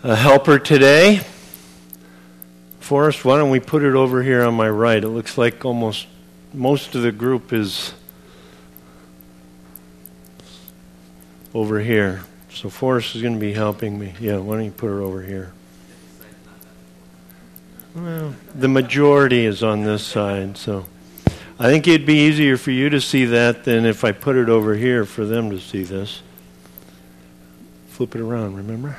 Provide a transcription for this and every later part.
a helper today. Forrest, why don't we put it over here on my right? It looks like almost most of the group is over here. So Forrest is going to be helping me. Yeah, why don't you put her over here? Well, the majority is on this side, so I think it'd be easier for you to see that than if I put it over here for them to see this. Flip it around, remember?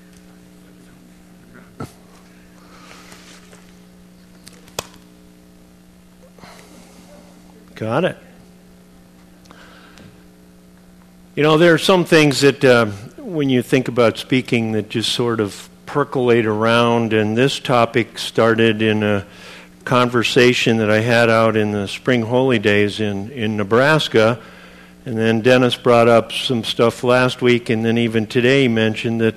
Got it. You know, there are some things that when you think about speaking that just sort of percolate around, and this topic started in a conversation that I had out in the spring holy days in Nebraska, and then Dennis brought up some stuff last week, and then even today he mentioned that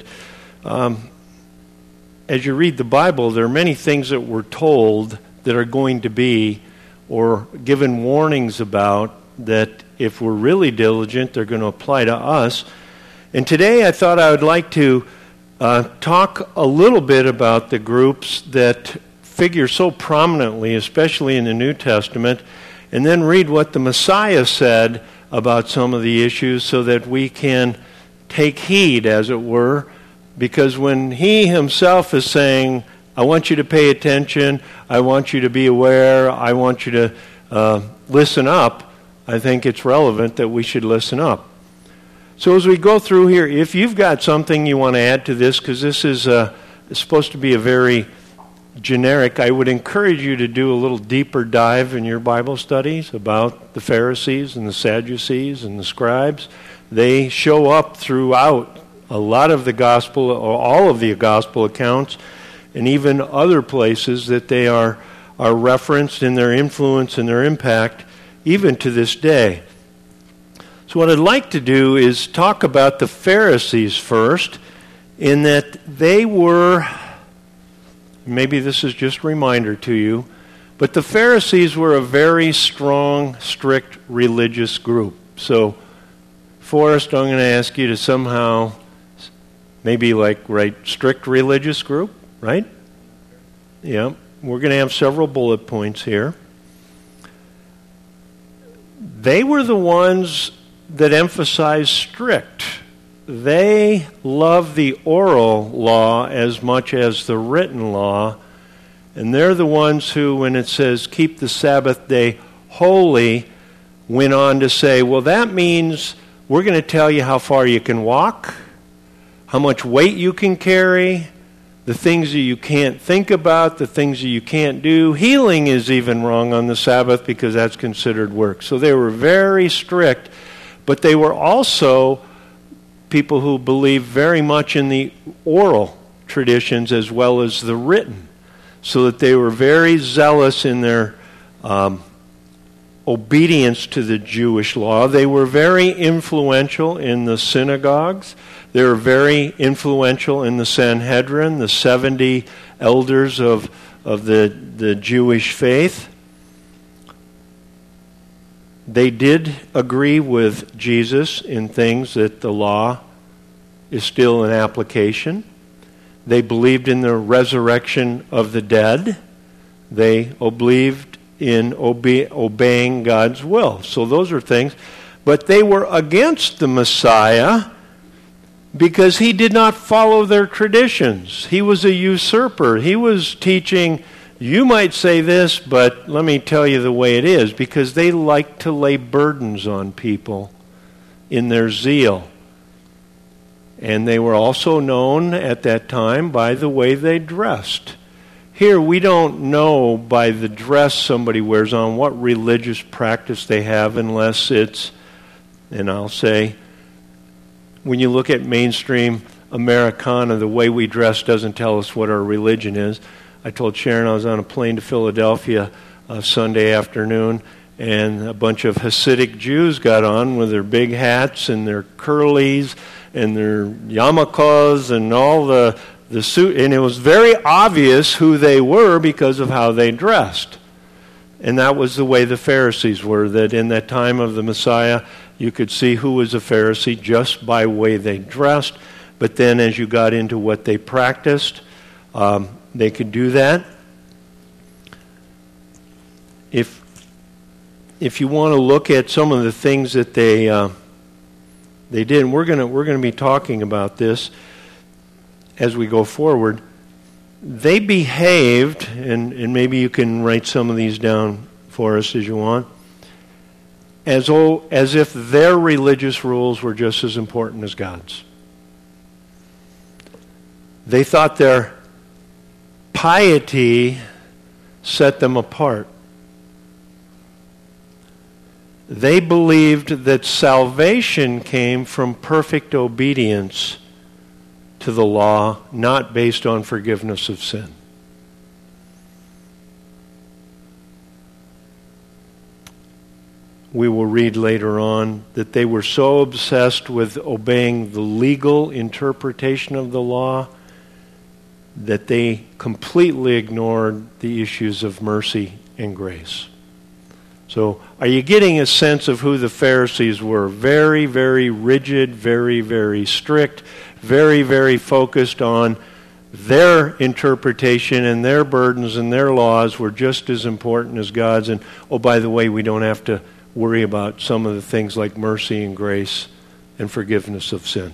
as you read the Bible, there are many things that we're told that are going to be or given warnings about that if we're really diligent, they're going to apply to us. And today I thought I would like to talk a little bit about the groups that figure so prominently, especially in the New Testament, and then read what the Messiah said about some of the issues so that we can take heed, as it were, because when he himself is saying, I want you to pay attention, I want you to be aware, I want you to listen up, I think it's relevant that we should listen up. So as we go through here, if you've got something you want to add to this, because this is supposed to be a very generic, I would encourage you to do a little deeper dive in your Bible studies about the Pharisees and the Sadducees and the scribes. They show up throughout a lot of the gospel, or all of the gospel accounts, and even other places that they are referenced in their influence and their impact, even to this day. So what I'd like to do is talk about the Pharisees first, in that they were, maybe this is just a reminder to you, but the Pharisees were a very strong, strict religious group. So, Forrest, I'm going to ask you to somehow, maybe write strict religious group, right? Yeah, we're going to have several bullet points here. They were the ones that emphasized strict. They love the oral law as much as the written law, and they're the ones who, when it says keep the Sabbath day holy, went on to say, well, that means we're going to tell you how far you can walk, how much weight you can carry, the things that you can't think about, the things that you can't do. Healing is even wrong on the Sabbath because that's considered work. So they were very strict, but they were also people who believed very much in the oral traditions as well as the written, so that they were very zealous in their obedience to the Jewish law. They were very influential in the synagogues. They were very influential in the Sanhedrin, the 70 elders of the Jewish faith. They did agree with Jesus in things that the law is still in application. They believed in the resurrection of the dead. They believed in obeying God's will. So those are things. But they were against the Messiah because he did not follow their traditions. He was a usurper. He was teaching, you might say this, but let me tell you the way it is, because they like to lay burdens on people in their zeal. And they were also known at that time by the way they dressed. Here, we don't know by the dress somebody wears on what religious practice they have, unless it's, and I'll say, when you look at mainstream Americana, the way we dress doesn't tell us what our religion is. I told Sharon I was on a plane to Philadelphia Sunday afternoon, and a bunch of Hasidic Jews got on with their big hats and their curlies and their yarmulkes and all the suit, and it was very obvious who they were because of how they dressed. And that was the way the Pharisees were, that in that time of the Messiah, you could see who was a Pharisee just by the way they dressed. But then as you got into what they practiced, they could do that. If you want to look at some of the things that they did, and we're going to be talking about this as we go forward. They behaved, and maybe you can write some of these down for us as you want, as if their religious rules were just as important as God's. They thought their piety set them apart. They believed that salvation came from perfect obedience to the law, not based on forgiveness of sin. We will read later on that they were so obsessed with obeying the legal interpretation of the law that they completely ignored the issues of mercy and grace. So, are you getting a sense of who the Pharisees were? Very, very rigid, very, very strict, very, very focused on their interpretation, and their burdens and their laws were just as important as God's. And, oh, by the way, we don't have to worry about some of the things like mercy and grace and forgiveness of sin.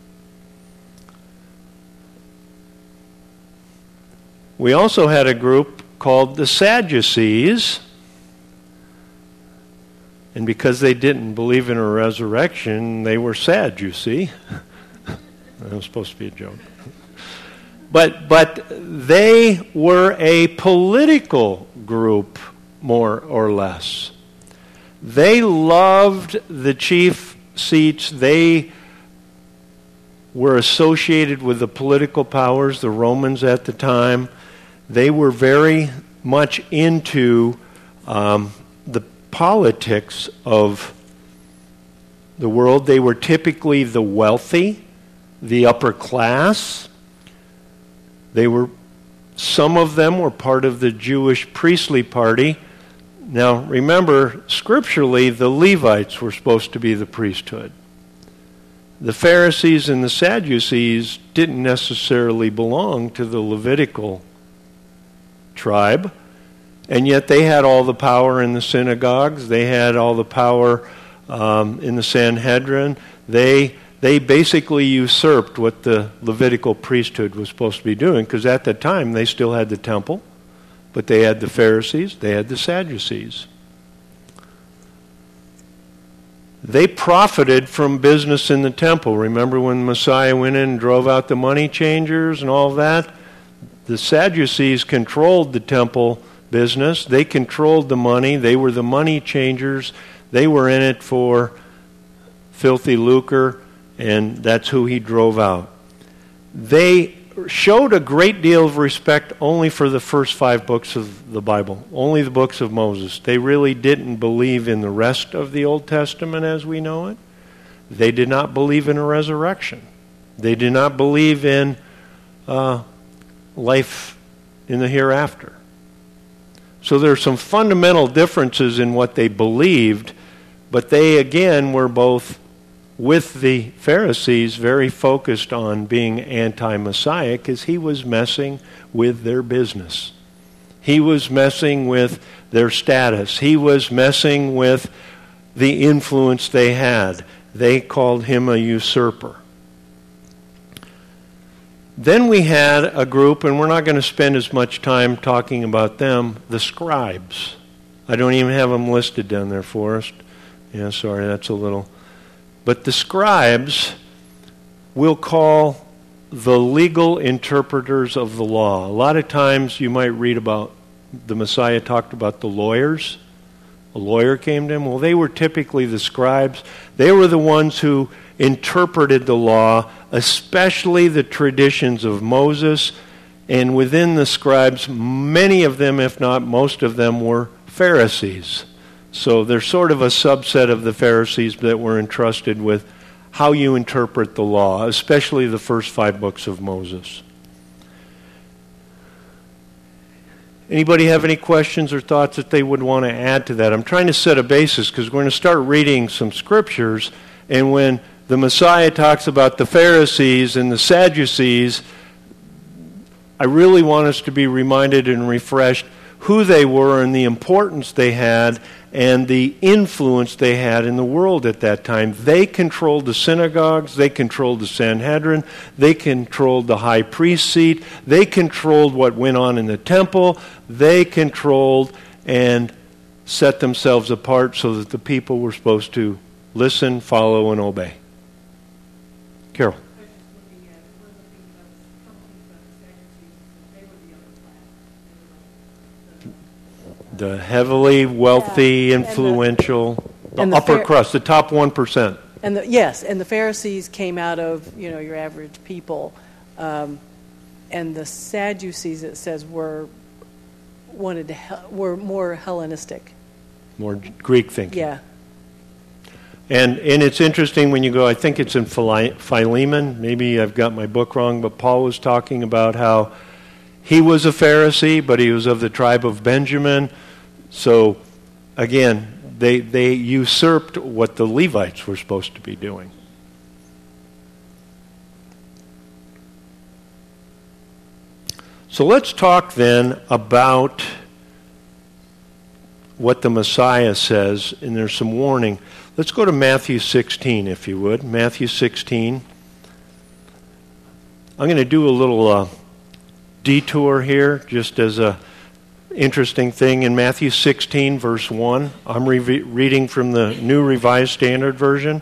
We also had a group called the Sadducees. And because they didn't believe in a resurrection, they were sad, you see. That was supposed to be a joke. But they were a political group, more or less. They loved the chief seats. They were associated with the political powers, the Romans at the time. They were very much into the politics of the world. They were typically the wealthy, the upper class. Some of them were part of the Jewish priestly party. Now, remember, scripturally, the Levites were supposed to be the priesthood. The Pharisees and the Sadducees didn't necessarily belong to the Levitical tribe, and yet they had all the power in the synagogues. They had all the power in the Sanhedrin. They basically usurped what the Levitical priesthood was supposed to be doing, because at that time they still had the temple, but they had the Pharisees, they had the Sadducees. They profited from business in the temple. Remember when Messiah went in and drove out the money changers and all that? The Sadducees controlled the temple business. They controlled the money. They were the money changers. They were in it for filthy lucre, and that's who he drove out. They showed a great deal of respect only for the first 5 books of the Bible, only the books of Moses. They really didn't believe in the rest of the Old Testament as we know it. They did not believe in a resurrection. They did not believe in life in the hereafter. So there are some fundamental differences in what they believed, but they again were both, with the Pharisees, very focused on being anti-Messiah because he was messing with their business. He was messing with their status. He was messing with the influence they had. They called him a usurper. Then we had a group, and we're not going to spend as much time talking about them, the scribes. I don't even have them listed down there, Forrest. Yeah, sorry, that's a little... But the scribes we'll call the legal interpreters of the law. A lot of times you might read about the Messiah talked about the lawyers. A lawyer came to him. Well, they were typically the scribes. They were the ones who interpreted the law, especially the traditions of Moses. And within the scribes, many of them, if not most of them, were Pharisees. So they're sort of a subset of the Pharisees that were entrusted with how you interpret the law, especially the first 5 books of Moses. Anybody have any questions or thoughts that they would want to add to that? I'm trying to set a basis because we're going to start reading some scriptures, and when the Messiah talks about the Pharisees and the Sadducees, I really want us to be reminded and refreshed who they were and the importance they had and the influence they had in the world at that time. They controlled the synagogues, they controlled the Sanhedrin, they controlled the high priest seat, they controlled what went on in the temple, they controlled and set themselves apart so that the people were supposed to listen, follow, and obey. Carol. The heavily wealthy, influential, the upper crust, the top 1%. And the Pharisees came out of, your average people. And the Sadducees, it says, were more Hellenistic. More Greek thinking. Yeah. And it's interesting when you go, I think it's in Philemon, maybe I've got my book wrong, but Paul was talking about how he was a Pharisee, but he was of the tribe of Benjamin. So, again, they usurped what the Levites were supposed to be doing. So let's talk then about what the Messiah says, and there's some warning. Let's go to Matthew 16, if you would. Matthew 16. I'm going to do a little detour here, just as a interesting thing. In Matthew 16, verse 1, I'm reading from the New Revised Standard Version.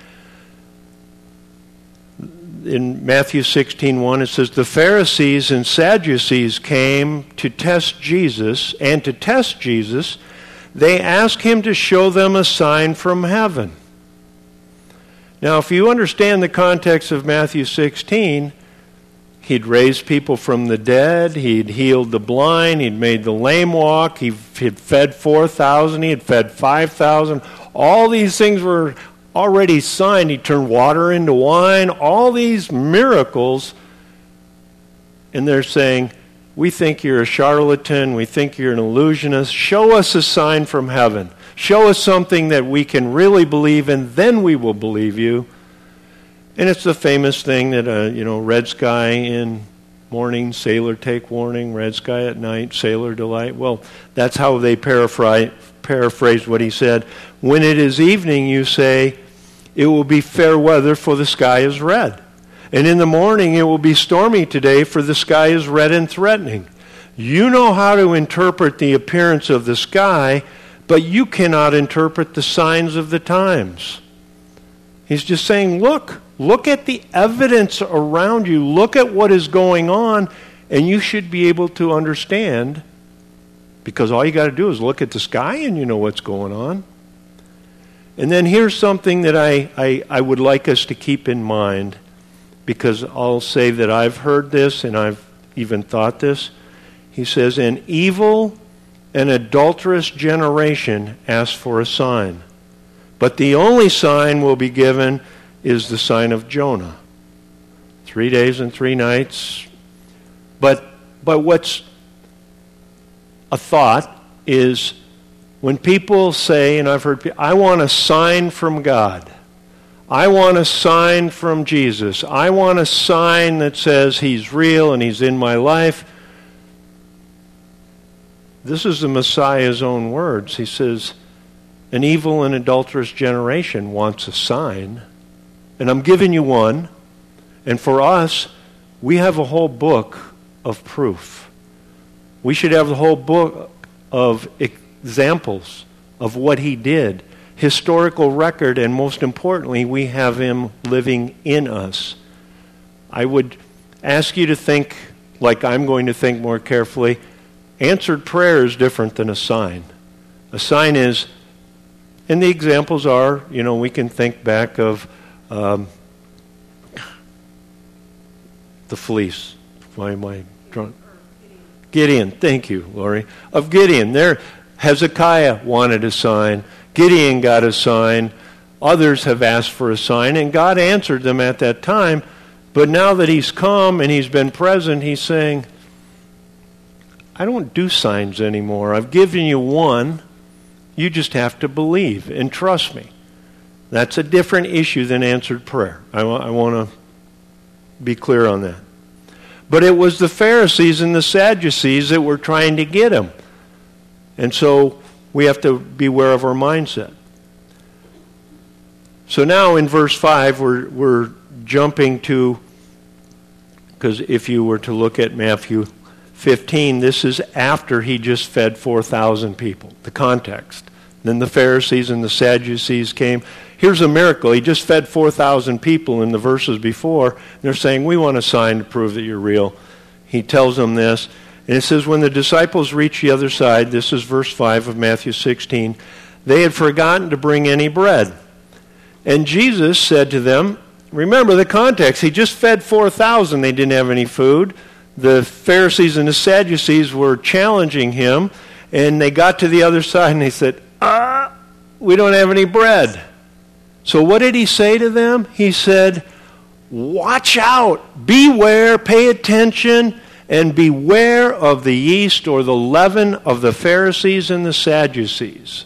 In Matthew 16:1, it says, "The Pharisees and Sadducees came to test Jesus, and to test Jesus, they asked him to show them a sign from heaven." Now, if you understand the context of Matthew 16, he'd raised people from the dead, he'd healed the blind, he'd made the lame walk, he'd fed 4,000, he had fed 5,000. All these things were already signed. He turned water into wine, all these miracles. And they're saying, we think you're a charlatan, we think you're an illusionist. Show us a sign from heaven. Show us something that we can really believe in, then we will believe you. And it's the famous thing that, red sky in morning, sailor take warning, red sky at night, sailor delight. Well, that's how they paraphrased what he said. When it is evening, you say, it will be fair weather, for the sky is red. And in the morning, it will be stormy today, for the sky is red and threatening. You know how to interpret the appearance of the sky, but you cannot interpret the signs of the times. He's just saying, look at the evidence around you. Look at what is going on, and you should be able to understand, because all you got to do is look at the sky and you know what's going on. And then here's something that I would like us to keep in mind, because I'll say that I've heard this and I've even thought this. He says, an evil and adulterous generation asks for a sign, but the only sign will be given is the sign of Jonah. 3 days and 3 nights. But what's a thought is, when people say, and I've heard people, I want a sign from God. I want a sign from Jesus. I want a sign that says he's real and he's in my life. This is the Messiah's own words. He says, an evil and adulterous generation wants a sign. And I'm giving you one. And for us, we have a whole book of proof. We should have the whole book of examples of what he did, historical record, and most importantly, we have him living in us. I would ask you to think, like I'm going to think more carefully, answered prayer is different than a sign. A sign is, and the examples are, we can think back of the fleece. Why am I drunk? Gideon, thank you, Lori. Of Gideon, Hezekiah wanted a sign. Gideon got a sign. Others have asked for a sign, and God answered them at that time. But now that he's come and he's been present, he's saying, I don't do signs anymore. I've given you one. You just have to believe and trust me. That's a different issue than answered prayer. I want to be clear on that. But it was the Pharisees and the Sadducees that were trying to get him. And so we have to beware of our mindset. So now in verse 5, we're jumping to, because if you were to look at Matthew 15, this is after he just fed 4,000 people, the context. Then the Pharisees and the Sadducees came. Here's a miracle. He just fed 4,000 people in the verses before. They're saying, we want a sign to prove that you're real. He tells them this. And it says, when the disciples reached the other side, this is verse 5 of Matthew 16, they had forgotten to bring any bread. And Jesus said to them, remember the context, he just fed 4,000, they didn't have any food. The Pharisees and the Sadducees were challenging him, and they got to the other side and they said, we don't have any bread. So what did he say to them? He said, watch out, beware, pay attention, and beware of the yeast or the leaven of the Pharisees and the Sadducees.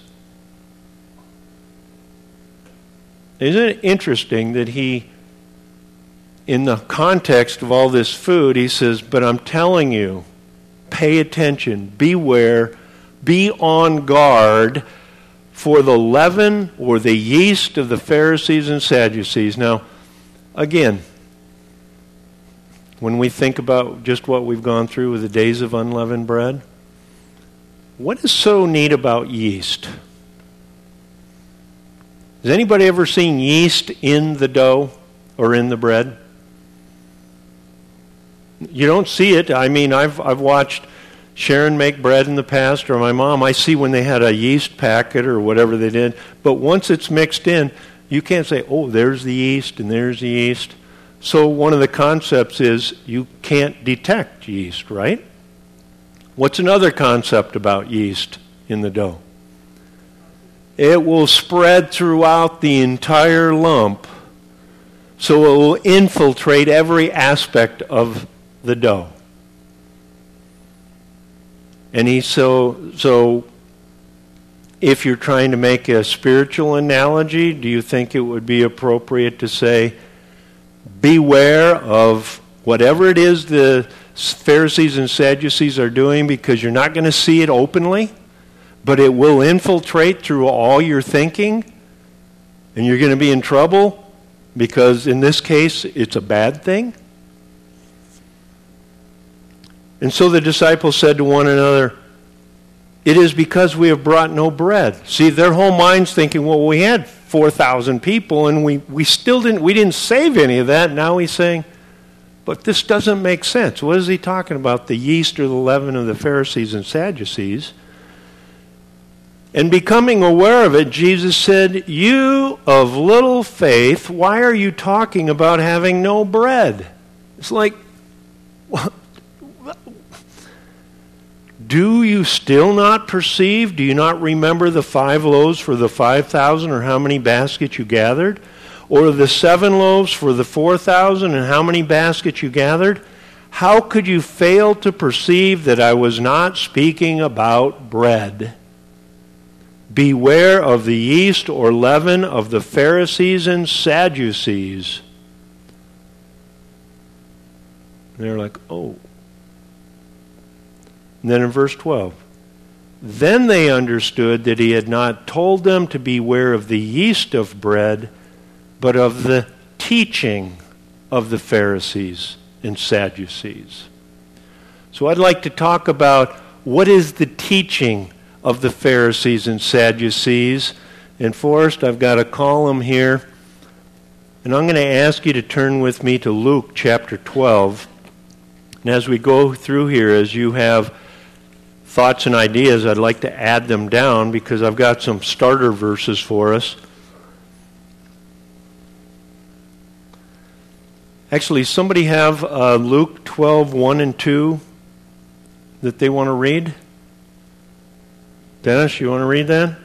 Isn't it interesting that he, in the context of all this food, he says, but I'm telling you, pay attention, beware, be on guard for the leaven or the yeast of the Pharisees and Sadducees. Now, again, when we think about just what we've gone through with the days of unleavened bread, what is so neat about yeast? Has anybody ever seen yeast in the dough or in the bread? You don't see it. I mean, I've watched Sharon make bread in the past, or my mom. I see when they had a yeast packet or whatever they did. But once it's mixed in, you can't say, oh, there's the yeast and there's the yeast. So one of the concepts is you can't detect yeast, right? What's another concept about yeast in the dough? It will spread throughout the entire lump, so it will infiltrate every aspect of the dough. And so if you're trying to make a spiritual analogy, do you think it would be appropriate to say, beware of whatever it is the Pharisees and Sadducees are doing, because you're not going to see it openly, but it will infiltrate through all your thinking, and you're going to be in trouble because in this case it's a bad thing? And so the disciples said to one another, it is because we have brought no bread. See, their whole mind's thinking, well, we had 4,000 people and we didn't save any of that. Now he's saying, but this doesn't make sense. What is he talking about? The yeast or the leaven of the Pharisees and Sadducees? And becoming aware of it, Jesus said, you of little faith, why are you talking about having no bread? It's like, do you still not perceive? Do you not remember the 5 loaves for the 5,000, or how many baskets you gathered? Or the 7 loaves for the 4,000, and how many baskets you gathered? How could you fail to perceive that I was not speaking about bread? Beware of the yeast or leaven of the Pharisees and Sadducees. And they're like, oh. And then in verse 12, then they understood that he had not told them to beware of the yeast of bread, but of the teaching of the Pharisees and Sadducees. So I'd like to talk about what is the teaching of the Pharisees and Sadducees. And Forrest, I've got a column here, and I'm going to ask you to turn with me to Luke chapter 12. And as we go through here, as you have thoughts and ideas, I'd like to add them down because I've got some starter verses for us. Actually, somebody have Luke 12, 1 and 2 that they want to read? Dennis, you want to read that?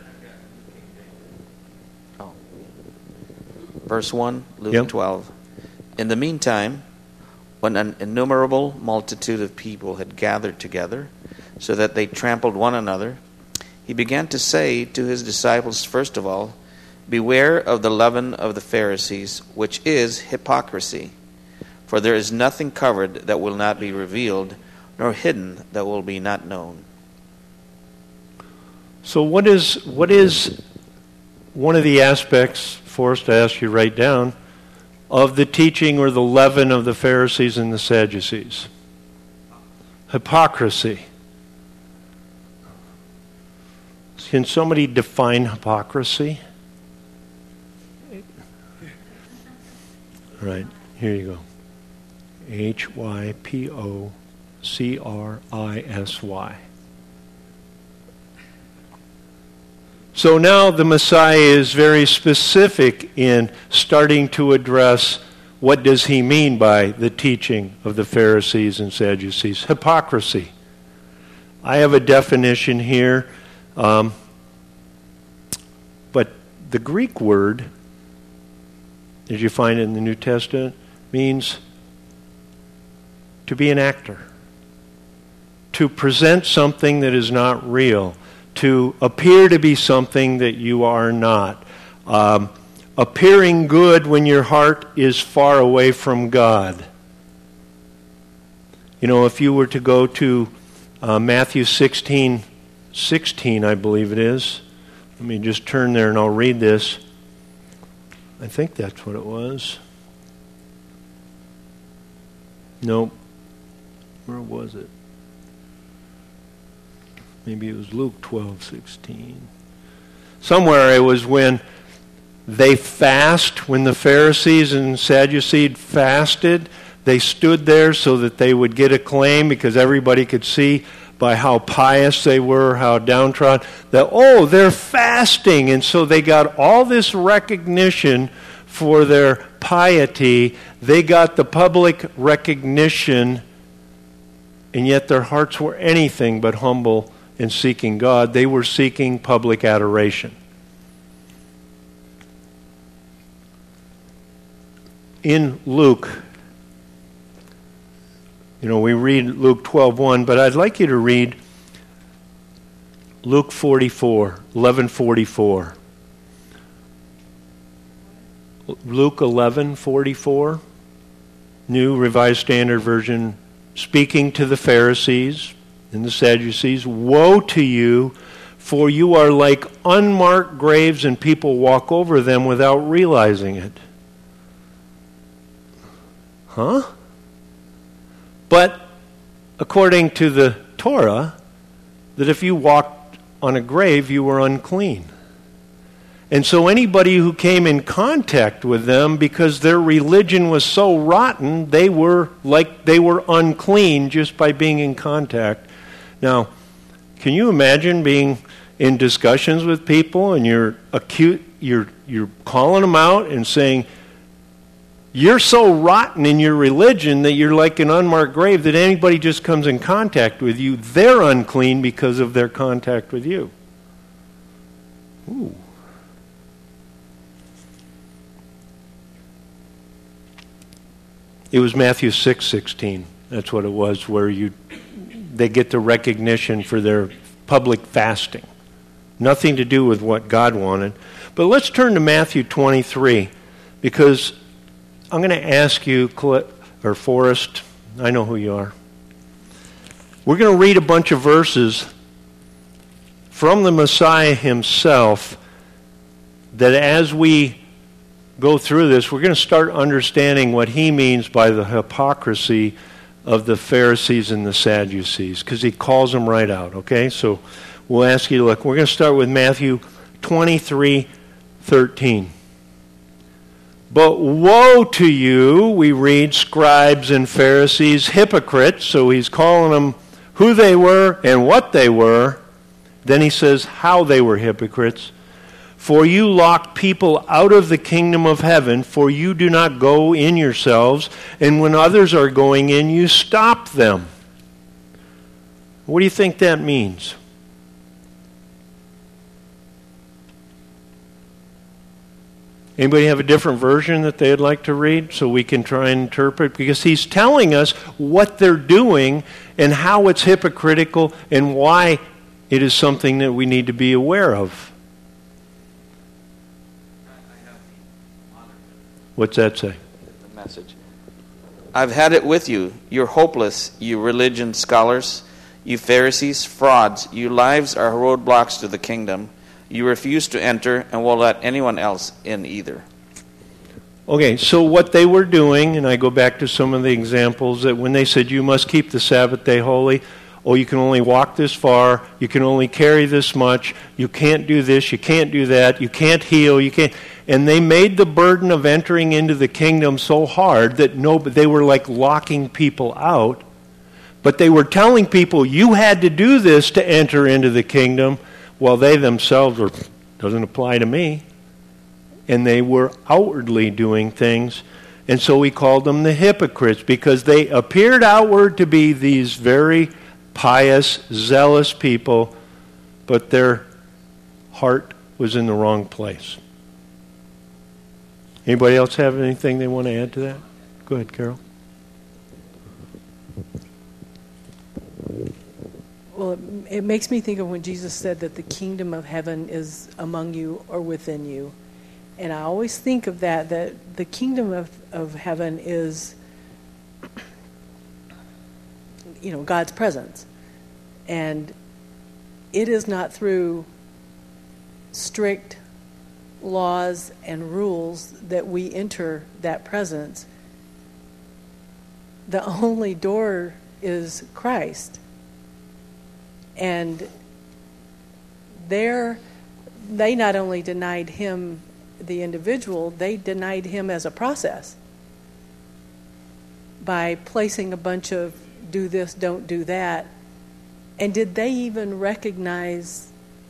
Oh. Verse 1, Luke 12. In the meantime, when an innumerable multitude of people had gathered together, so that they trampled one another, he began to say to his disciples, first of all, Beware of the leaven of the Pharisees, which is hypocrisy. For there is nothing covered that will not be revealed, nor hidden that will be not known. So what is one of the aspects, Forrest, I asked you to write down, of the teaching or the leaven of the Pharisees and the Sadducees? Hypocrisy. Can somebody define hypocrisy? All right, here you go. Hypocrisy. So now the Messiah is very specific in starting to address what does he mean by the teaching of the Pharisees and Sadducees. Hypocrisy. I have a definition here, but the Greek word, as you find it in the New Testament, means to be an actor, to present something that is not real, to appear to be something that you are not, appearing good when your heart is far away from God. You know, if you were to go to Matthew 16:16, I believe it is. Let me just turn there and I'll read this. I think that's what it was. Nope. Where was it? Maybe it was Luke 12:16. Somewhere it was when they fast, when the Pharisees and Sadducees fasted, they stood there so that they would get acclaim because everybody could see by how pious they were, how downtrodden, that, oh, they're fasting. And so they got all this recognition for their piety. They got the public recognition, and yet their hearts were anything but humble in seeking God. They were seeking public adoration. In Luke, you know, we read Luke 12:1, but I'd like you to read Luke 11:44. Luke 11:44, New Revised Standard Version, speaking to the Pharisees and the Sadducees, "Woe to you, for you are like unmarked graves, and people walk over them without realizing it." Huh? But according to the Torah, that if you walked on a grave, you were unclean. And so anybody who came in contact with them, because their religion was so rotten, they were unclean just by being in contact. Now, can you imagine being in discussions with people and you're calling them out and saying, you're so rotten in your religion that you're like an unmarked grave, that anybody just comes in contact with you, they're unclean because of their contact with you. Ooh. It was Matthew 6:16. That's what it was, where they get the recognition for their public fasting. Nothing to do with what God wanted. But let's turn to Matthew 23, because I'm going to ask you, or Forrest, I know who you are. We're going to read a bunch of verses from the Messiah himself that as we go through this, we're going to start understanding what he means by the hypocrisy of the Pharisees and the Sadducees, because he calls them right out, okay? So we'll ask you to look. We're going to start with Matthew 23:13. "But woe to you," we read, "scribes and Pharisees, hypocrites." So he's calling them who they were and what they were. Then he says how they were hypocrites. "For you lock people out of the kingdom of heaven, for you do not go in yourselves, and when others are going in, you stop them." What do you think that means? Anybody have a different version that they'd like to read so we can try and interpret? Because he's telling us what they're doing and how it's hypocritical and why it is something that we need to be aware of. What's that say? The message. I've had it with you. You're hopeless, you religion scholars, you Pharisees, frauds. Your lives are roadblocks to the kingdom. You refuse to enter and won't let anyone else in either. Okay, so what they were doing, and I go back to some of the examples, that when they said you must keep the Sabbath day holy, oh, you can only walk this far, you can only carry this much, you can't do this, you can't do that, you can't heal, you can't. And they made the burden of entering into the kingdom so hard that they were like locking people out. But they were telling people, you had to do this to enter into the kingdom, while they themselves were, doesn't apply to me. And they were outwardly doing things. And so we called them the hypocrites, because they appeared outward to be these very pious, zealous people, but their heart was in the wrong place. Anybody else have anything they want to add to that? Go ahead, Carol. Well, it makes me think of when Jesus said that the kingdom of heaven is among you or within you. And I always think of that the kingdom of heaven is, God's presence. And it is not through strict laws and rules that we enter that presence. The only door is Christ. And they not only denied him, the individual, they denied him as a process by placing a bunch of do this, don't do that. And did they even recognize,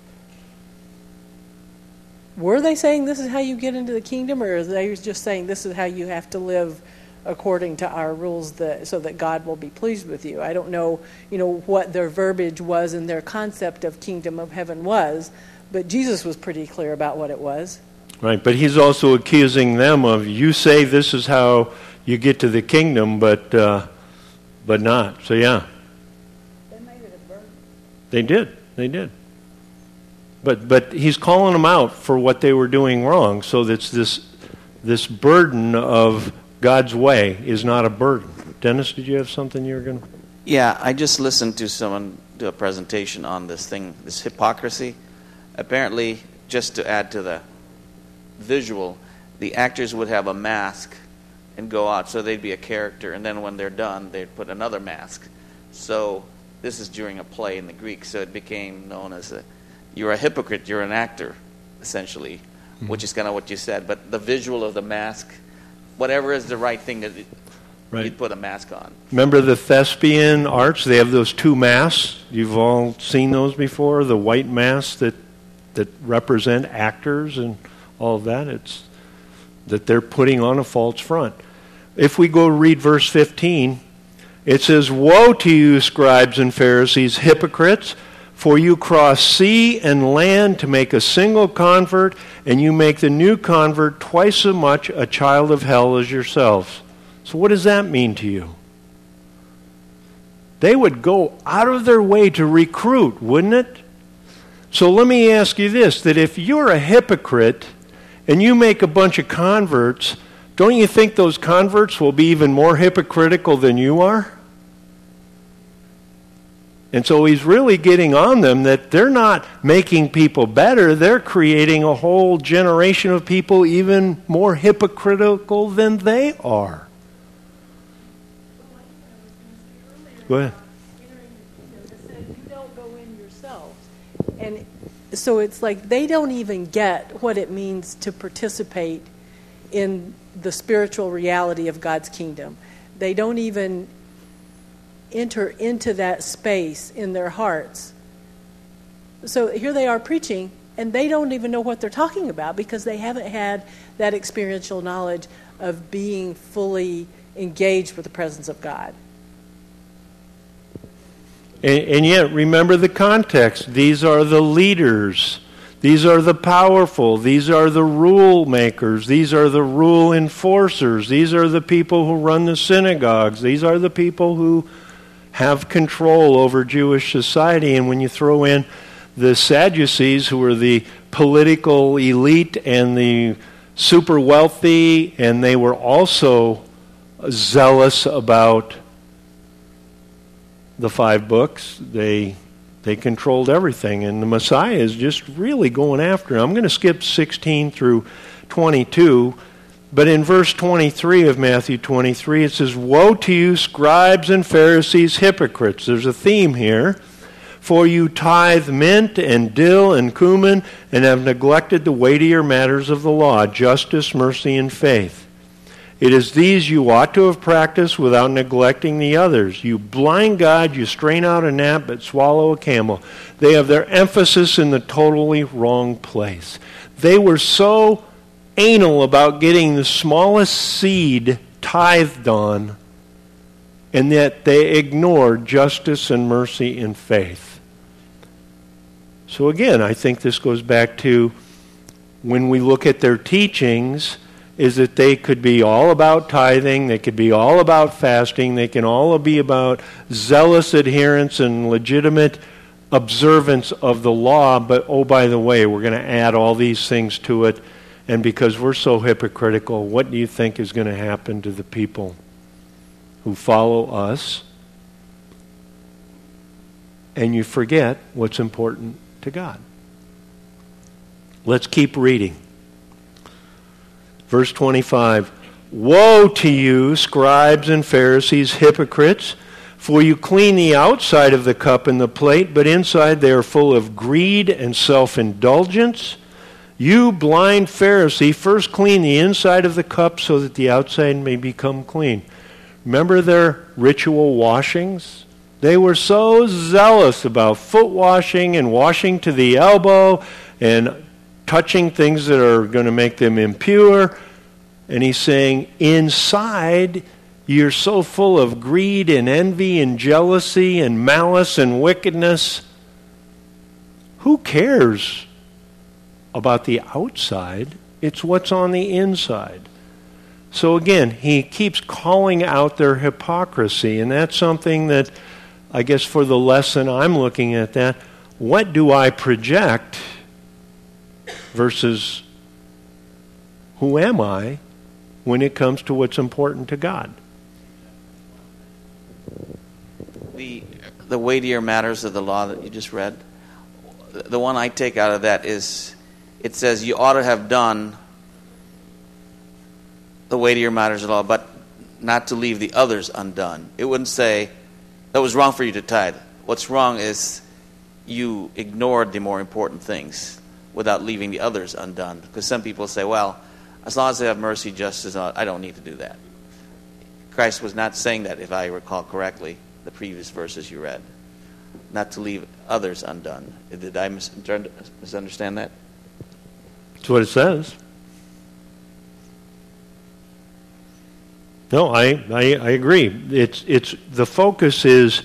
were they saying this is how you get into the kingdom, or are they just saying this is how you have to live according to our rules so that God will be pleased with you? I don't know, what their verbiage was and their concept of kingdom of heaven was, but Jesus was pretty clear about what it was. Right, but he's also accusing them of, you say this is how you get to the kingdom, but not. So yeah. They made it a burden. They did. But he's calling them out for what they were doing wrong. So that's this burden of God's way is not a burden. Dennis, did you have something you were going to? Yeah, I just listened to someone do a presentation on this hypocrisy. Apparently, just to add to the visual, the actors would have a mask and go out, so they'd be a character, and then when they're done, they'd put another mask. So this is during a play in the Greek, so it became known as you're a hypocrite, you're an actor, essentially, which is kind of what you said. But the visual of the mask, whatever is the right thing, you'd put a mask on. Remember the thespian arts? They have those two masks. You've all seen those before, the white masks that represent actors and all of that. It's that they're putting on a false front. If we go read verse 15, it says, "Woe to you, scribes and Pharisees, hypocrites, for you cross sea and land to make a single convert, and you make the new convert twice as much a child of hell as yourselves." So what does that mean to you? They would go out of their way to recruit, wouldn't it? So let me ask you this, that if you're a hypocrite and you make a bunch of converts, don't you think those converts will be even more hypocritical than you are? And so he's really getting on them that they're not making people better. They're creating a whole generation of people even more hypocritical than they are. Go ahead. You don't go in yourselves. And so it's like they don't even get what it means to participate in the spiritual reality of God's kingdom. They don't even enter into that space in their hearts. So here they are preaching, and they don't even know what they're talking about because they haven't had that experiential knowledge of being fully engaged with the presence of God. And yet, remember the context. These are the leaders. These are the powerful. These are the rule makers. These are the rule enforcers. These are the people who run the synagogues. These are the people who have control over Jewish society. And when you throw in the Sadducees, who are the political elite and the super wealthy, and they were also zealous about the 5 books. They controlled everything, and the Messiah is just really going after them. I'm going to skip 16 through 22, but in verse 23 of Matthew 23, it says, "Woe to you, scribes and Pharisees, hypocrites." There's a theme here. "For you tithe mint and dill and cumin, and have neglected the weightier matters of the law, justice, mercy, and faith. It is these you ought to have practiced without neglecting the others. You blind guide, you strain out a gnat, but swallow a camel." They have their emphasis in the totally wrong place. They were so anal about getting the smallest seed tithed on, and yet they ignored justice and mercy and faith. So again, I think this goes back to when we look at their teachings, is that they could be all about tithing, they could be all about fasting, they can all be about zealous adherence and legitimate observance of the law, but oh, by the way, we're going to add all these things to it, and because we're so hypocritical, what do you think is going to happen to the people who follow us? And you forget what's important to God. Let's keep reading. Verse 25, "Woe to you, scribes and Pharisees, hypocrites, for you clean the outside of the cup and the plate, but inside they are full of greed and self-indulgence. You blind Pharisee, first clean the inside of the cup so that the outside may become clean." Remember their ritual washings? They were so zealous about foot washing and washing to the elbow and touching things that are going to make them impure. And he's saying, inside, you're so full of greed and envy and jealousy and malice and wickedness. Who cares about the outside? It's what's on the inside. So again, he keeps calling out their hypocrisy, and that's something that, I guess for the lesson I'm looking at that, what do I project versus who am I when it comes to what's important to God? The weightier matters of the law that you just read, the one I take out of that is, it says you ought to have done the weightier matters of the law, but not to leave the others undone. It wouldn't say that was wrong for you to tithe. What's wrong is you ignored the more important things without leaving the others undone. Because some people say, well, as long as they have mercy, justice, I don't need to do that. Christ was not saying that, if I recall correctly, the previous verses you read. Not to leave others undone. Did I misunderstand that? That's what it says. No, I agree. It's the focus is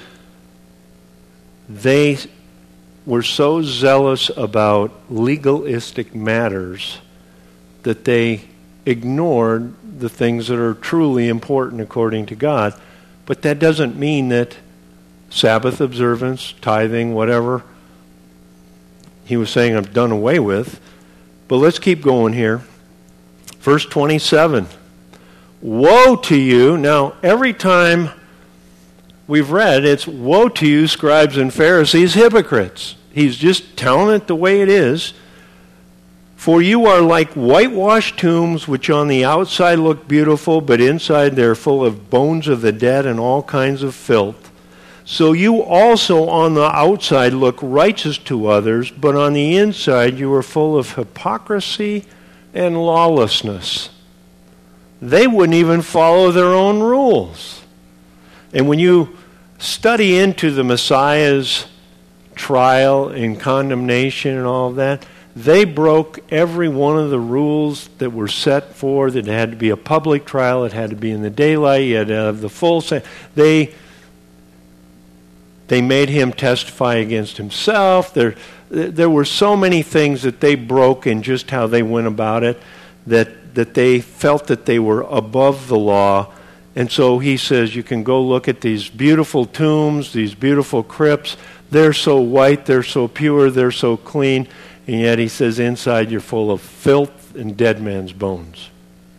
they were so zealous about legalistic matters that they ignored the things that are truly important according to God. But that doesn't mean that Sabbath observance, tithing, whatever, he was saying I've done away with. But let's keep going here. Verse 27. Woe to you. Now, every time we've read, it's woe to you, scribes and Pharisees, hypocrites. He's just telling it the way it is. For you are like whitewashed tombs, which on the outside look beautiful, but inside they're full of bones of the dead and all kinds of filth. So you also on the outside look righteous to others, but on the inside you are full of hypocrisy and lawlessness. They wouldn't even follow their own rules. And when you study into the Messiah's trial and condemnation and all of that, they broke every one of the rules that were set for, that it had to be a public trial, it had to be in the daylight, you had to have the full... They made him testify against himself. There were so many things that they broke in just how they went about it, that they felt that they were above the law. And so he says, you can go look at these beautiful tombs, these beautiful crypts. They're so white, they're so pure, they're so clean. And yet he says inside you're full of filth mouth and dead man's bones.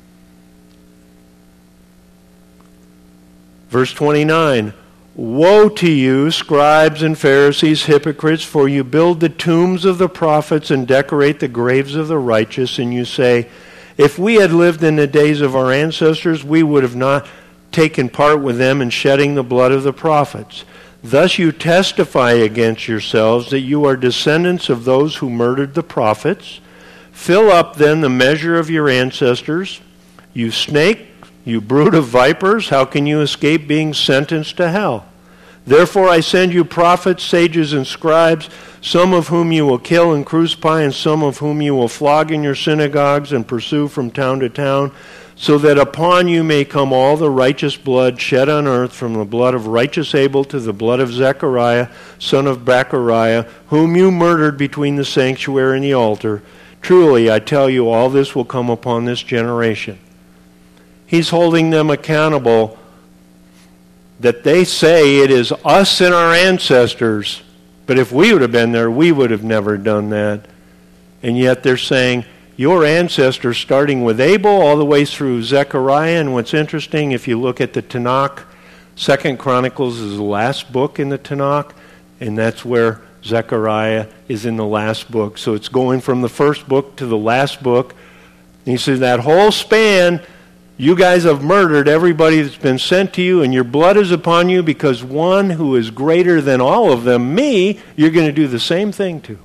Verse 29, woe to you, scribes and Pharisees, hypocrites, for you build the tombs of the prophets and decorate the graves of the righteous, and you say, if we had lived in the days of our ancestors, we would have not taken part with them in shedding the blood of the prophets. Thus you testify against yourselves that you are descendants of those who murdered the prophets. Fill up then the measure of your ancestors. You snake, you brood of vipers, how can you escape being sentenced to hell? Therefore I send you prophets, sages, and scribes, some of whom you will kill and crucify, and some of whom you will flog in your synagogues and pursue from town to town, so that upon you may come all the righteous blood shed on earth, from the blood of righteous Abel to the blood of Zechariah, son of Bechariah, whom you murdered between the sanctuary and the altar. Truly, I tell you, all this will come upon this generation. He's holding them accountable that they say it is us and our ancestors, but if we would have been there, we would have never done that. And yet they're saying, your ancestors, starting with Abel all the way through Zechariah. And what's interesting, if you look at the Tanakh, 2 Chronicles is the last book in the Tanakh, and that's where Zechariah is in the last book. So it's going from the first book to the last book. And he says that whole span, you guys have murdered everybody that's been sent to you, and your blood is upon you, because one who is greater than all of them, me, you're going to do the same thing to.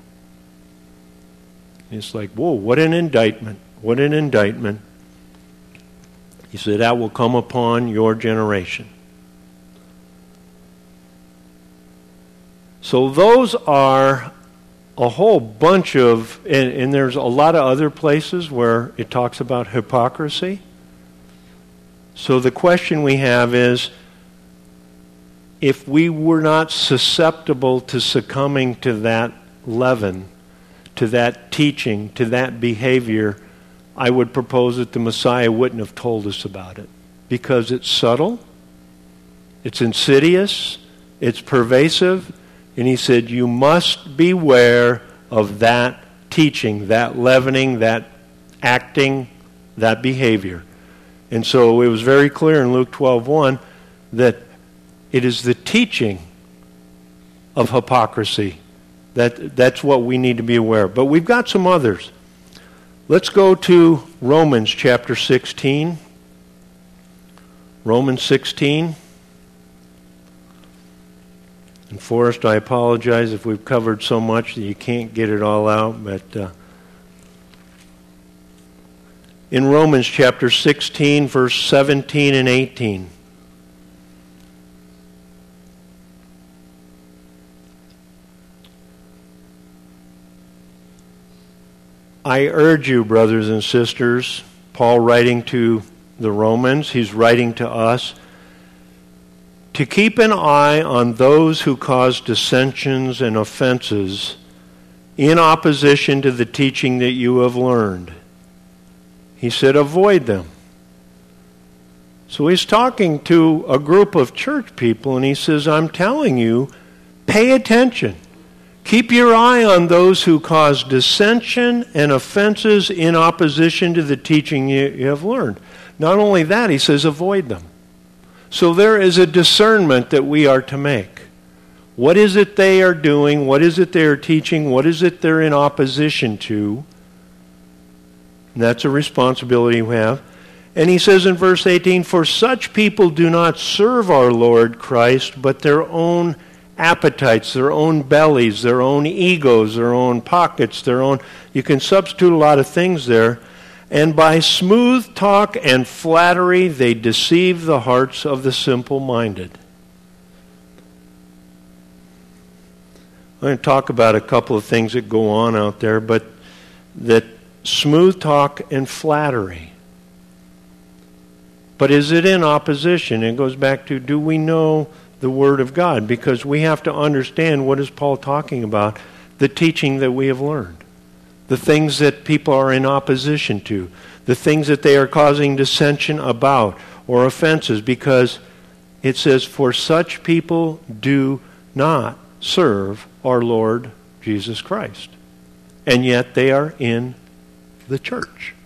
It's like, whoa, what an indictment. What an indictment. He said, that will come upon your generation. So those are a whole bunch of, and there's a lot of other places where it talks about hypocrisy. So the question we have is, if we were not susceptible to succumbing to that leaven, to that teaching, to that behavior, I would propose that the Messiah wouldn't have told us about it. Because it's subtle, it's insidious, it's pervasive, and he said, you must beware of that teaching, that leavening, that acting, that behavior. And so it was very clear in Luke 12:1 that it is the teaching of hypocrisy. That's what we need to be aware of. But we've got some others. Let's go to Romans chapter 16. Romans 16. And Forrest, I apologize if we've covered so much that you can't get it all out. But in Romans chapter 16, verse 17 and 18. I urge you, brothers and sisters, Paul writing to the Romans, he's writing to us, to keep an eye on those who cause dissensions and offenses in opposition to the teaching that you have learned. He said, avoid them. So he's talking to a group of church people, and he says, I'm telling you, pay attention. Keep your eye on those who cause dissension and offenses in opposition to the teaching you have learned. Not only that, he says, avoid them. So there is a discernment that we are to make. What is it they are doing? What is it they are teaching? What is it they're in opposition to? And that's a responsibility we have. And he says in verse 18, for such people do not serve our Lord Christ, but their own appetites, their own bellies, their own egos, their own pockets, their own... You can substitute a lot of things there. And by smooth talk and flattery, they deceive the hearts of the simple-minded. I'm going to talk about a couple of things that go on out there, but that smooth talk and flattery. But is it in opposition? It goes back to, do we know the Word of God? Because we have to understand, what is Paul talking about? The teaching that we have learned. The things that people are in opposition to. The things that they are causing dissension about or offenses. Because it says, for such people do not serve our Lord Jesus Christ. And yet they are in the church.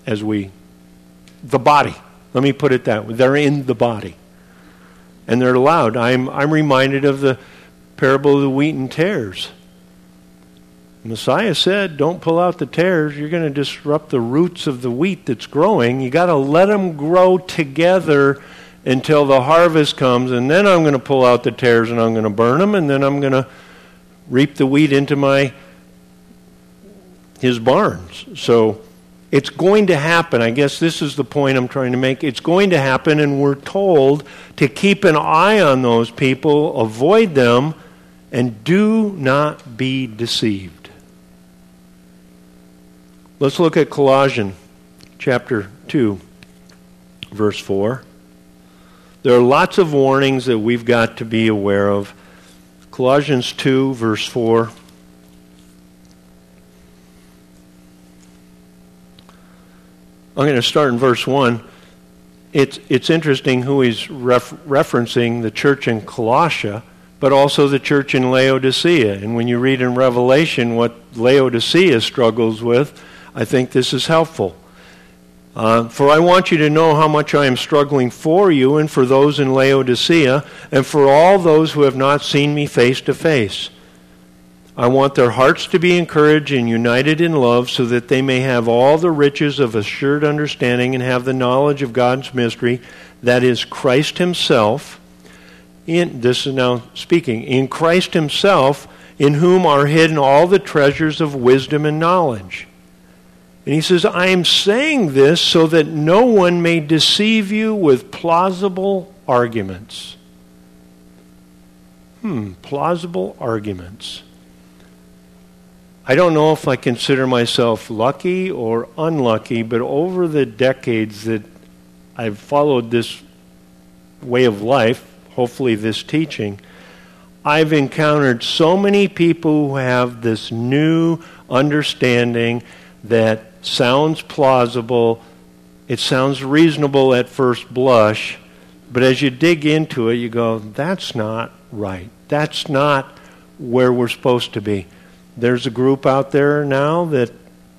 the body. Let me put it that way. They're in the body. And they're allowed. I'm reminded of the parable of the wheat and tares. Messiah said, don't pull out the tares. You're going to disrupt the roots of the wheat that's growing. You got to let them grow together until the harvest comes, and then I'm going to pull out the tares and I'm going to burn them, and then I'm going to reap the wheat into his barns. So it's going to happen. I guess this is the point I'm trying to make. It's going to happen, and we're told to keep an eye on those people, avoid them, and do not be deceived. Let's look at Colossians chapter 2, verse 4. There are lots of warnings that we've got to be aware of. Colossians 2, verse 4. I'm going to start in verse 1. It's interesting who he's referencing, the church in Colossia, but also the church in Laodicea. And when you read in Revelation what Laodicea struggles with, I think this is helpful. For I want you to know how much I am struggling for you and for those in Laodicea and for all those who have not seen me face to face. I want their hearts to be encouraged and united in love so that they may have all the riches of assured understanding and have the knowledge of God's mystery, that is Christ himself. This is now speaking. In Christ himself, in whom are hidden all the treasures of wisdom and knowledge. And he says, I am saying this so that no one may deceive you with plausible arguments. Plausible arguments. I don't know if I consider myself lucky or unlucky, but over the decades that I've followed this way of life, hopefully this teaching, I've encountered so many people who have this new understanding that sounds plausible, it sounds reasonable at first blush, but as you dig into it, you go, that's not right. That's not where we're supposed to be. There's a group out there now that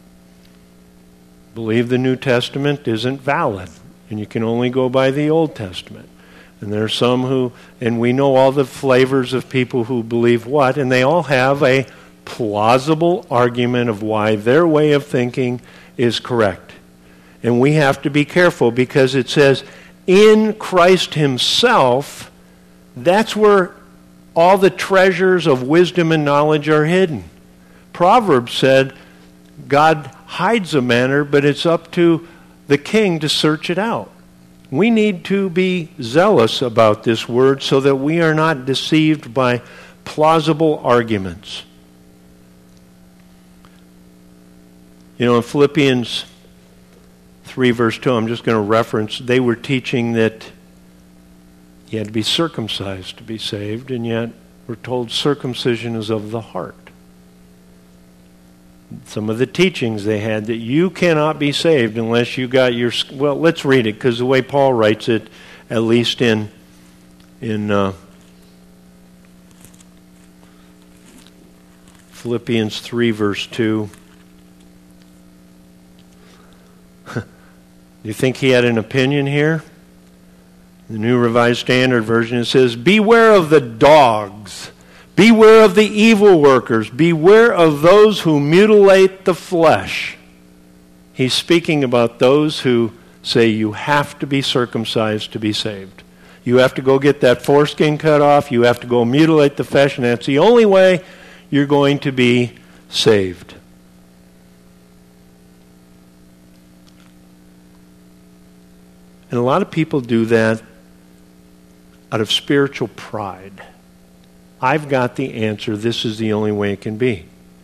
believe the New Testament isn't valid, and you can only go by the Old Testament. And there are some who, and we know all the flavors of people who believe what, and they all have a plausible argument of why their way of thinking is correct. And we have to be careful because it says, in Christ himself, that's where all the treasures of wisdom and knowledge are hidden. Proverbs said, God hides a matter, but it's up to the king to search it out. We need to be zealous about this word so that we are not deceived by plausible arguments. You know, in Philippians 3 verse 2, I'm just going to reference, they were teaching that you had to be circumcised to be saved, and yet we're told circumcision is of the heart. Some of the teachings they had that you cannot be saved unless you got your... Well, let's read it, because the way Paul writes it, at least in Philippians 3 verse 2. You think he had an opinion here? The New Revised Standard Version, it says, beware of the dogs. Beware of the evil workers. Beware of those who mutilate the flesh. He's speaking about those who say you have to be circumcised to be saved. You have to go get that foreskin cut off. You have to go mutilate the flesh, and that's the only way you're going to be saved. And a lot of people do that out of spiritual pride. I've got the answer. This is the only way it can be.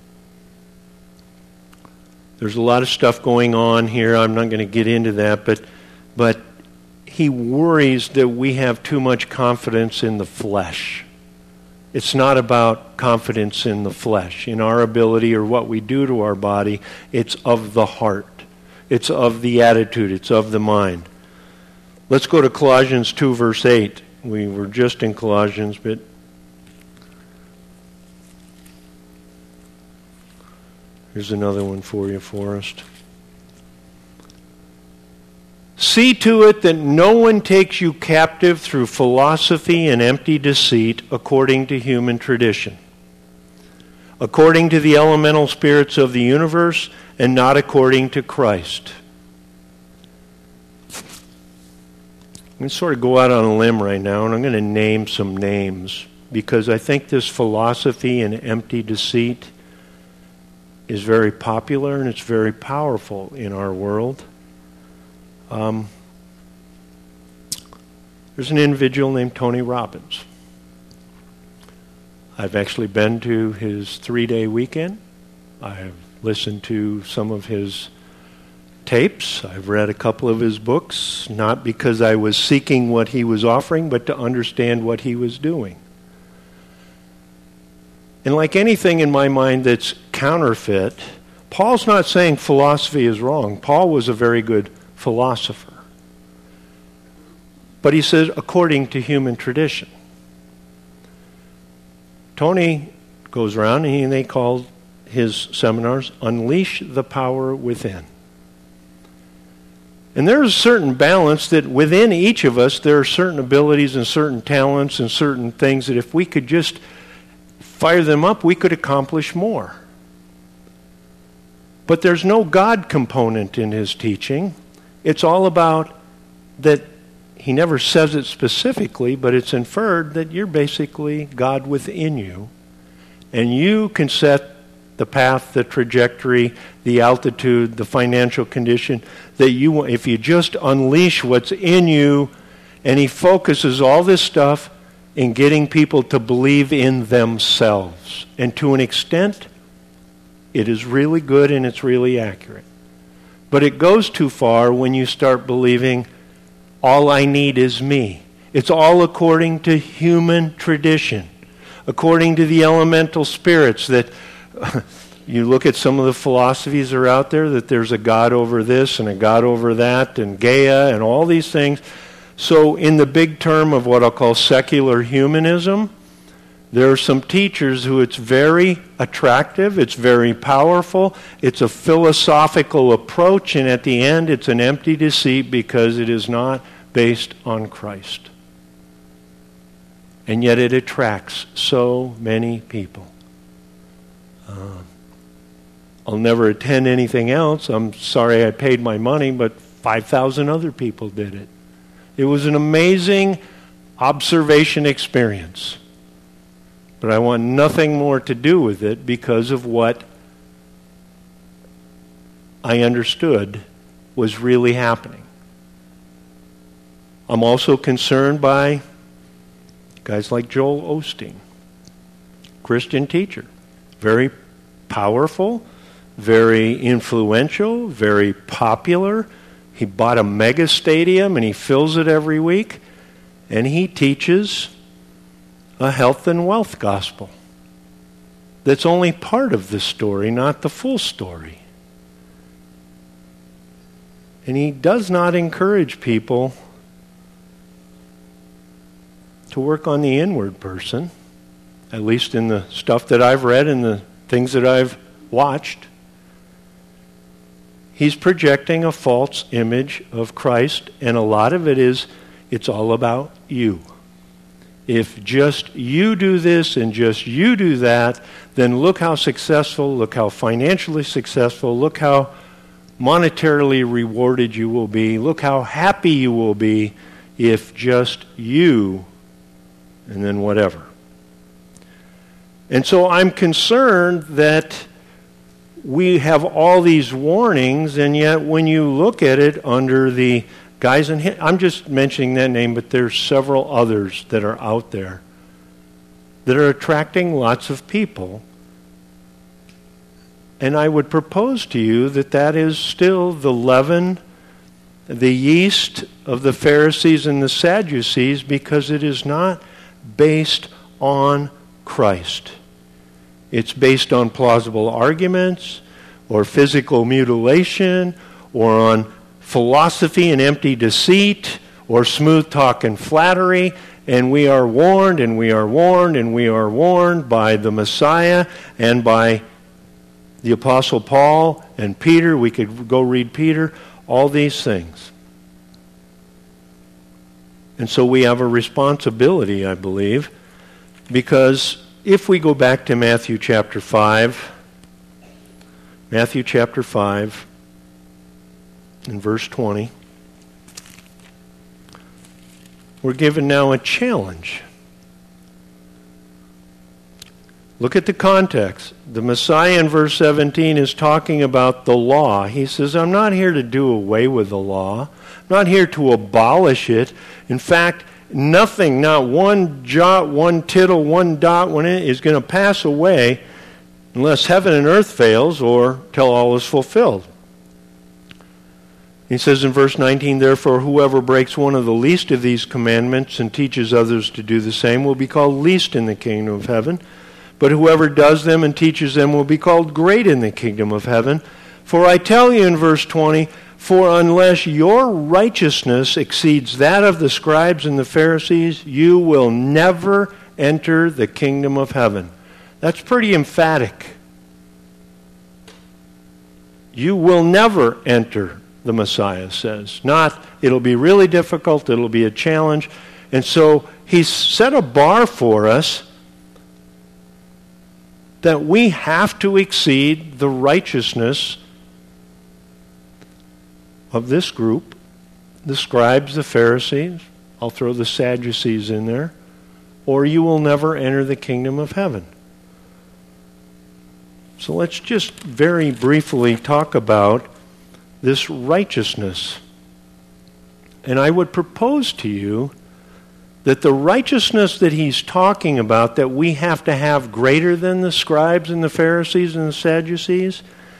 There's a lot of stuff going on here. I'm not going to get into that, but he worries that we have too much confidence in the flesh. It's not about confidence in the flesh, in our ability or what we do to our body. It's of the heart. It's of the attitude. It's of the mind. Let's go to Colossians 2, verse 8. We were just in Colossians, but here's another one for you, Forrest. See to it that no one takes you captive through philosophy and empty deceit according to human tradition, according to the elemental spirits of the universe, and not according to Christ. I'm going to sort of go out on a limb right now, and I'm going to name some names, because I think this philosophy and empty deceit is very popular and it's very powerful in our world. There's an individual named Tony Robbins. I've actually been to his 3-day weekend. I've listened to some of his tapes. I've read a couple of his books, not because I was seeking what he was offering, but to understand what he was doing. And like anything in my mind that's counterfeit, Paul's not saying philosophy is wrong. Paul was a very good philosopher. But he says, according to human tradition. Tony goes around and they call his seminars, Unleash the Power Within. And there's a certain balance that within each of us, there are certain abilities and certain talents and certain things that if we could just fire them up, we could accomplish more. But there's no God component in his teaching. It's all about that he never says it specifically, but it's inferred that you're basically God within you. And you can set the path, the trajectory, the altitude, the financial condition that you want. If you just unleash what's in you, and he focuses all this stuff in getting people to believe in themselves. And to an extent, it is really good and it's really accurate. But it goes too far when you start believing all I need is me. It's all according to human tradition, according to the elemental spirits that you look at some of the philosophies that are out there, that there's a God over this and a God over that and Gaia and all these things. So in the big term of what I'll call secular humanism, there are some teachers who it's very attractive, it's very powerful, it's a philosophical approach, and at the end it's an empty deceit because it is not based on Christ. And yet it attracts so many people. I'll never attend anything else. I'm sorry I paid my money, but 5,000 other people did it. It was an amazing observation experience. But I want nothing more to do with it because of what I understood was really happening. I'm also concerned by guys like Joel Osteen, Christian teacher, very powerful, very influential, very popular. He bought a mega stadium and he fills it every week, and he teaches a health and wealth gospel that's only part of the story, not the full story. And he does not encourage people to work on the inward person, at least in the stuff that I've read and the things that I've watched. He's projecting a false image of Christ, and a lot of it is, it's all about you. If just you do this and just you do that, then look how successful, look how financially successful, look how monetarily rewarded you will be, look how happy you will be if just you, and then whatever. And so I'm concerned that we have all these warnings, and yet when you look at it under the guise, and I'm just mentioning that name, but there's several others that are out there that are attracting lots of people. And I would propose to you that that is still the leaven, the yeast of the Pharisees and the Sadducees, because it is not based on Christ. It's based on plausible arguments or physical mutilation or on philosophy and empty deceit or smooth talk and flattery. And we are warned and we are warned and we are warned by the Messiah and by the Apostle Paul and Peter. We could go read Peter, all these things. And so we have a responsibility, I believe, because if we go back to Matthew chapter 5 in verse 20, we're given now a challenge. Look at the context. The Messiah in verse 17 is talking about the law. He says, I'm not here to do away with the law. I'm not here to abolish it. In fact, nothing, not one jot, one tittle, one dot, is going to pass away unless heaven and earth fails or till all is fulfilled. He says in verse 19, therefore, whoever breaks one of the least of these commandments and teaches others to do the same will be called least in the kingdom of heaven. But whoever does them and teaches them will be called great in the kingdom of heaven. For I tell you in verse 20, for unless your righteousness exceeds that of the scribes and the Pharisees, you will never enter the kingdom of heaven. That's pretty emphatic. You will never enter, the Messiah says. Not, it'll be really difficult, it'll be a challenge. And so he's set a bar for us that we have to exceed the righteousness of this group, the scribes, the Pharisees. I'll throw the Sadducees in there. Or you will never enter the kingdom of heaven. So let's just very briefly talk about this righteousness. And I would propose to you that the righteousness that he's talking about, that we have to have greater than the scribes and the Pharisees and the Sadducees,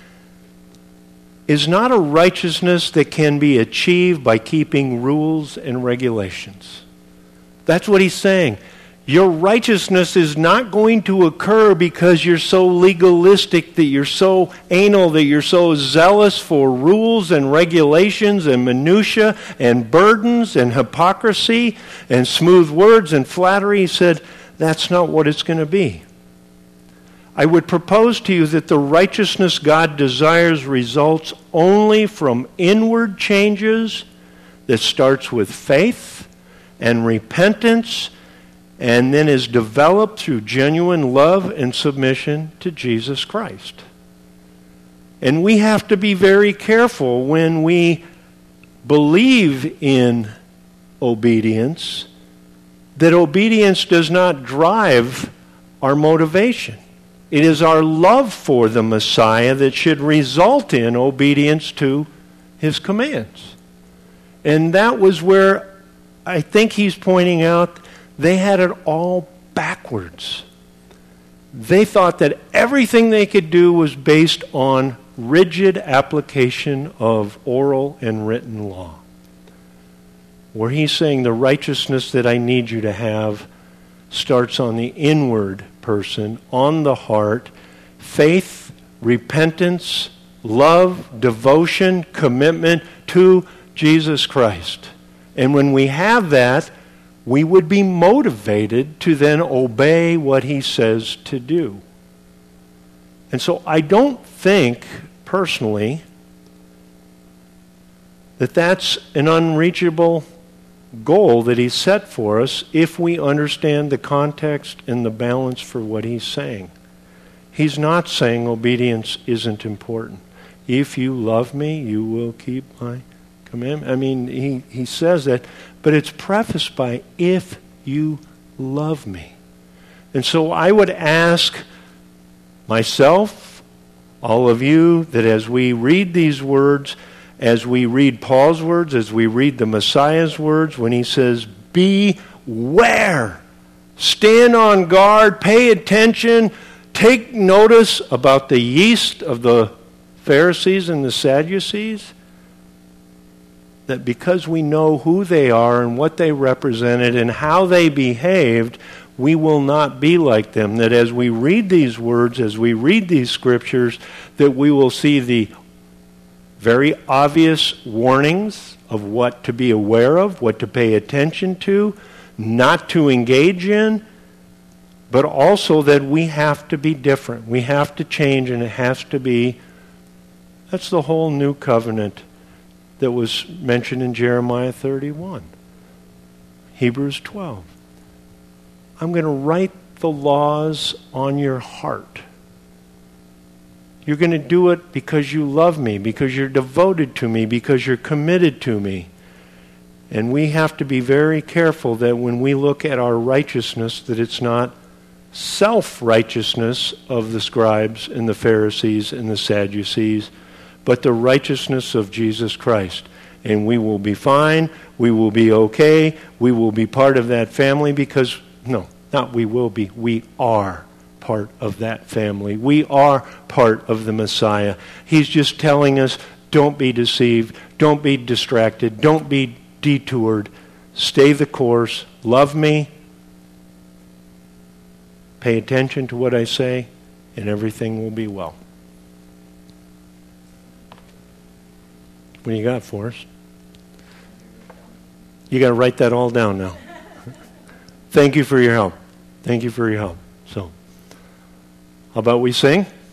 is not a righteousness that can be achieved by keeping rules and regulations. That's what he's saying. Your righteousness is not going to occur because you're so legalistic, that you're so anal, that you're so zealous for rules and regulations and minutia and burdens and hypocrisy and smooth words and flattery. He said, that's not what it's going to be. I would propose to you that the righteousness God desires results only from inward changes that starts with faith and repentance, and then is developed through genuine love and submission to Jesus Christ. And we have to be very careful when we believe in obedience, that obedience does not drive our motivation. It is our love for the Messiah that should result in obedience to his commands. And that was where I think he's pointing out they had it all backwards. They thought that everything they could do was based on rigid application of oral and written law. Where he's saying the righteousness that I need you to have starts on the inward person, on the heart, faith, repentance, love, devotion, commitment to Jesus Christ. And when we have that, we would be motivated to then obey what he says to do. And so I don't think, personally, that that's an unreachable goal that he set for us if we understand the context and the balance for what he's saying. He's not saying obedience isn't important. If you love me, you will keep my commandment. I mean, he says that, but it's prefaced by, if you love me. And so I would ask myself, all of you, that as we read these words, as we read Paul's words, as we read the Messiah's words, when he says, beware, stand on guard, pay attention, take notice about the yeast of the Pharisees and the Sadducees, that because we know who they are and what they represented and how they behaved, we will not be like them. That as we read these words, as we read these scriptures, that we will see the very obvious warnings of what to be aware of, what to pay attention to, not to engage in, but also that we have to be different. We have to change, and it has to be, that's the whole new covenant that was mentioned in Jeremiah 31. Hebrews 12. I'm going to write the laws on your heart. You're going to do it because you love me, because you're devoted to me, because you're committed to me. And we have to be very careful that when we look at our righteousness, that it's not self-righteousness of the scribes and the Pharisees and the Sadducees, but the righteousness of Jesus Christ. And we will be fine, we will be okay, we will be part of that family because, no, not we will be, we are part of that family. We are part of the Messiah. He's just telling us, don't be deceived, don't be distracted, don't be detoured, stay the course, love me, pay attention to what I say, and everything will be well. What do you got for us? You got to write that all down now. Thank you for your help. Thank you for your help. So, how about we sing?